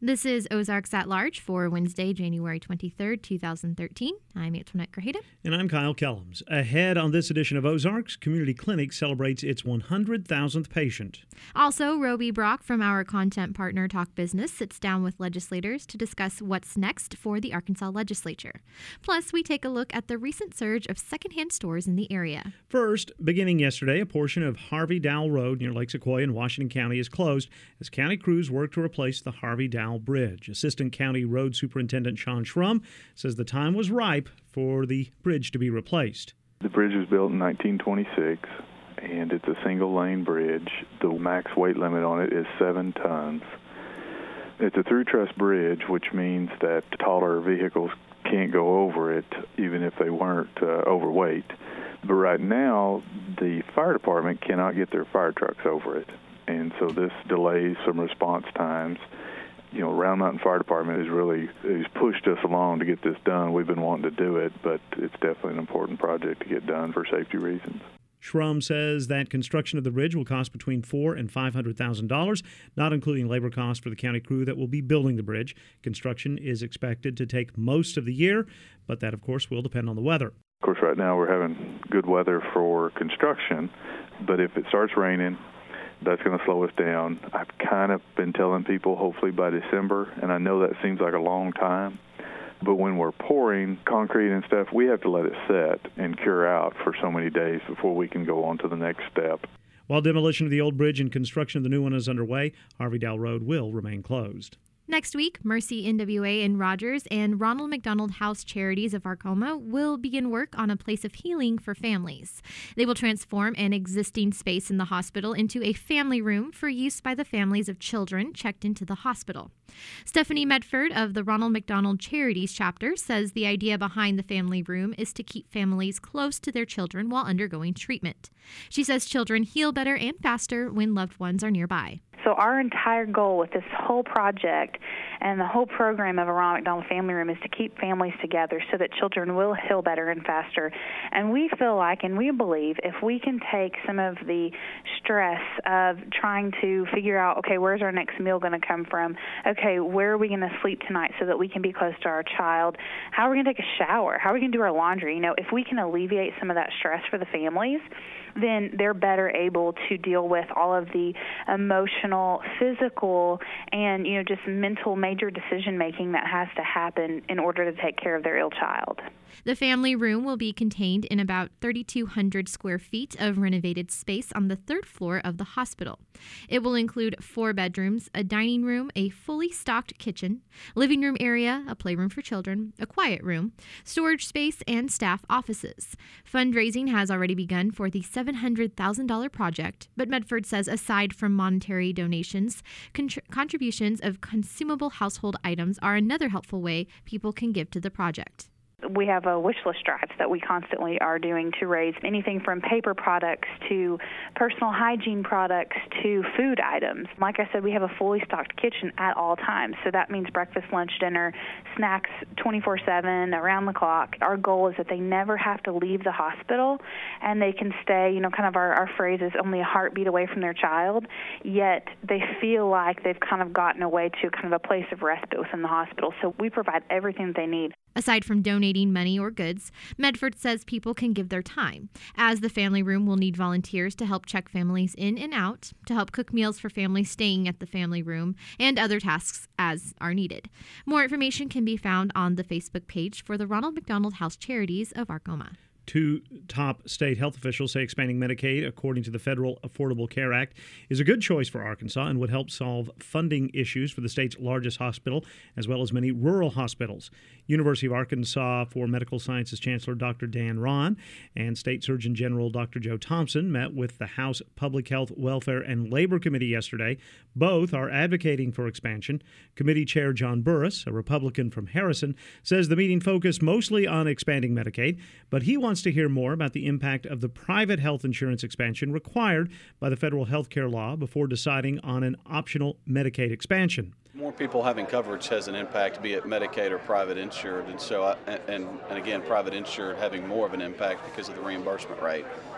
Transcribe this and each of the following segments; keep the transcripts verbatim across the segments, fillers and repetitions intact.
This is Ozarks at Large for Wednesday, January twenty-third, twenty thirteen. I'm Antoinette Grajeda. And I'm Kyle Kellums. Ahead on this edition of Ozarks, Community Clinic celebrates its one hundred thousandth patient. Also, Roby Brock from our content partner Talk Business sits down with legislators to discuss what's next for the Arkansas legislature. Plus, we take a look at the recent surge of secondhand stores in the area. First, beginning yesterday, a portion of Harvey Dowell Road near Lake Sequoia in Washington County is closed as county crews work to replace the Harvey Dowell Bridge. Assistant County Road Superintendent Sean Schrum says the time was ripe for the bridge to be replaced. The bridge was built in nineteen twenty-six, and it's a single-lane bridge. The max weight limit on it is seven tons. It's a through-truss bridge, which means that taller vehicles can't go over it, even if they weren't uh, overweight. But right now, the fire department cannot get their fire trucks over it, and so this delays some response times. You know, Round Mountain Fire Department has really has pushed us along to get this done. We've been wanting to do it, but it's definitely an important project to get done for safety reasons. Schrum says that construction of the bridge will cost between four and five hundred thousand dollars, not including labor costs for the county crew that will be building the bridge. Construction is expected to take most of the year, but that, of course, will depend on the weather. Of course, right now we're having good weather for construction, but if it starts raining, that's going to slow us down. I've kind of been telling people hopefully by December, and I know that seems like a long time, but when we're pouring concrete and stuff, we have to let it set and cure out for so many days before we can go on to the next step. While demolition of the old bridge and construction of the new one is underway, Harvey Dowell Road will remain closed. Next week, Mercy N W A in Rogers and Ronald McDonald House Charities of Arkoma will begin work on a place of healing for families. They will transform an existing space in the hospital into a family room for use by the families of children checked into the hospital. Stephanie Medford of the Ronald McDonald Charities chapter says the idea behind the family room is to keep families close to their children while undergoing treatment. She says children heal better and faster when loved ones are nearby. So our entire goal with this whole project and the whole program of a Ronald McDonald Family Room is to keep families together so that children will heal better and faster. And we feel like, and we believe, if we can take some of the stress of trying to figure out, okay, where's our next meal going to come from? Okay, where are we going to sleep tonight so that we can be close to our child? How are we going to take a shower? How are we going to do our laundry? You know, if we can alleviate some of that stress for the families, then they're better able to deal with all of the emotional, physical, and, you know, just mental major decision-making that has to happen in order to take care of their ill child. The family room will be contained in about thirty-two hundred square feet of renovated space on the third floor of the hospital. It will include four bedrooms, a dining room, a fully stocked kitchen, living room area, a playroom for children, a quiet room, storage space, and staff offices. Fundraising has already begun for the seven hundred thousand dollars project, but Medford says aside from monetary donations, contr- contributions of consumable household items are another helpful way people can give to the project. We have a wish list drives that we constantly are doing to raise anything from paper products to personal hygiene products to food items. Like I said, we have a fully stocked kitchen at all times, so that means breakfast, lunch, dinner, snacks twenty-four seven, around the clock. Our goal is that they never have to leave the hospital and they can stay, you know, kind of our, our phrase is only a heartbeat away from their child, yet they feel like they've kind of gotten away to kind of a place of respite within the hospital. So we provide everything that they need. Aside from donating money or goods, Medford says people can give their time, as the family room will need volunteers to help check families in and out, to help cook meals for families staying at the family room, and other tasks as are needed. More information can be found on the Facebook page for the Ronald McDonald House Charities of Arkoma. Two top state health officials say expanding Medicaid, according to the Federal Affordable Care Act, is a good choice for Arkansas and would help solve funding issues for the state's largest hospital, as well as many rural hospitals. University of Arkansas for Medical Sciences Chancellor Doctor Dan Rahn and State Surgeon General Doctor Joe Thompson met with the House Public Health, Welfare, and Labor Committee yesterday. Both are advocating for expansion. Committee Chair John Burris, a Republican from Harrison, says the meeting focused mostly on expanding Medicaid, but he wants to hear more about the impact of the private health insurance expansion required by the federal health care law before deciding on an optional Medicaid expansion. More people having coverage has an impact, be it Medicaid or private insured, and so I, and and again, private insured having more of an impact because of the reimbursement rate.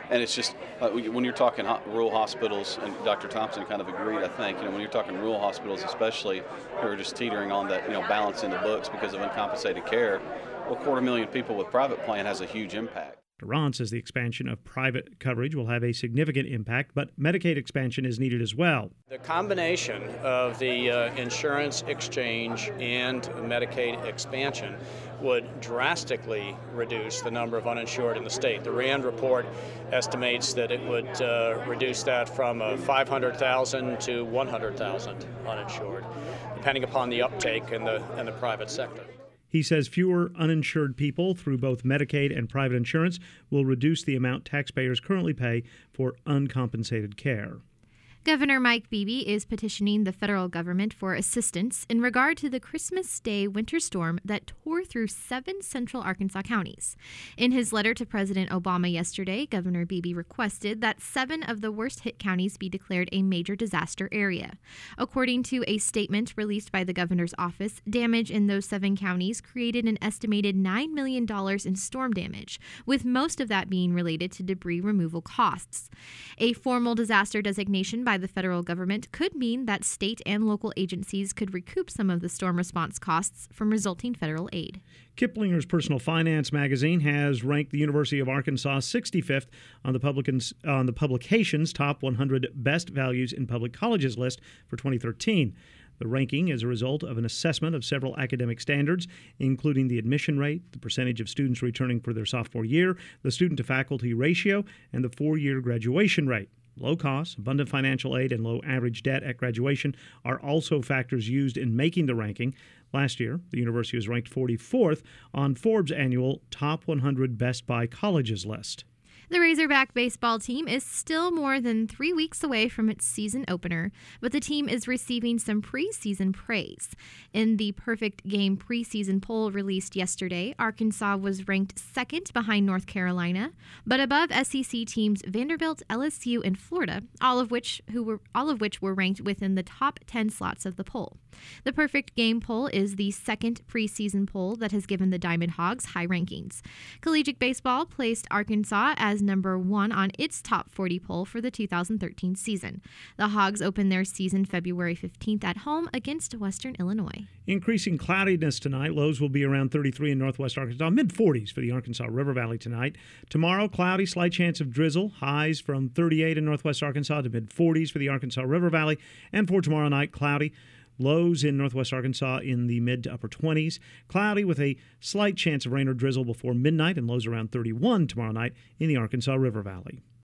And it's just, uh, when you're talking ho- rural hospitals, and Doctor Thompson kind of agreed, I think, you know, when you're talking rural hospitals especially, who are just teetering on that, you know, balance in the books because of uncompensated care, well, a quarter million people with private plan has a huge impact. Ron says the expansion of private coverage will have a significant impact, but Medicaid expansion is needed as well. The combination of the uh, insurance exchange and Medicaid expansion would drastically reduce the number of uninsured in the state. The RAND report estimates that it would uh, reduce that from uh, five hundred thousand to one hundred thousand uninsured, depending upon the uptake in the, in the private sector. He says fewer uninsured people through both Medicaid and private insurance will reduce the amount taxpayers currently pay for uncompensated care. Governor Mike Beebe is petitioning the federal government for assistance in regard to the Christmas Day winter storm that tore through seven central Arkansas counties. In his letter to President Obama yesterday, Governor Beebe requested that seven of the worst-hit counties be declared a major disaster area. According to a statement released by the governor's office, damage in those seven counties created an estimated nine million dollars in storm damage, with most of that being related to debris removal costs. A formal disaster designation by the federal government could mean that state and local agencies could recoup some of the storm response costs from resulting federal aid. Kiplinger's Personal Finance magazine has ranked the University of Arkansas sixty-fifth on the, publicans, on the publication's top one hundred best values in public colleges list for twenty thirteen. The ranking is a result of an assessment of several academic standards, including the admission rate, the percentage of students returning for their sophomore year, the student-to-faculty ratio, and the four-year graduation rate. Low cost, abundant financial aid, and low average debt at graduation are also factors used in making the ranking. Last year, the university was ranked forty-fourth on Forbes' annual Top one hundred Best Buy Colleges list. The Razorback baseball team is still more than three weeks away from its season opener, but the team is receiving some preseason praise. In the Perfect Game preseason poll released yesterday, Arkansas was ranked second behind North Carolina, but above S E C teams Vanderbilt, L S U, and Florida, all of which who were all of which were ranked within the top ten slots of the poll. The Perfect Game poll is the second preseason poll that has given the Diamond Hogs high rankings. Collegiate Baseball placed Arkansas as number one on its top forty poll for the two thousand thirteen season. The Hogs open their season February fifteenth at home against Western Illinois. Increasing cloudiness tonight. Lows will be around thirty-three in northwest Arkansas, mid forties for the Arkansas River Valley tonight. Tomorrow, cloudy, slight chance of drizzle. Highs from thirty-eight in northwest Arkansas to mid forties for the Arkansas River Valley. And for tomorrow night, cloudy. Lows in northwest Arkansas in the mid to upper twenties. Cloudy with a slight chance of rain or drizzle before midnight, and lows around thirty-one tomorrow night in the Arkansas River Valley.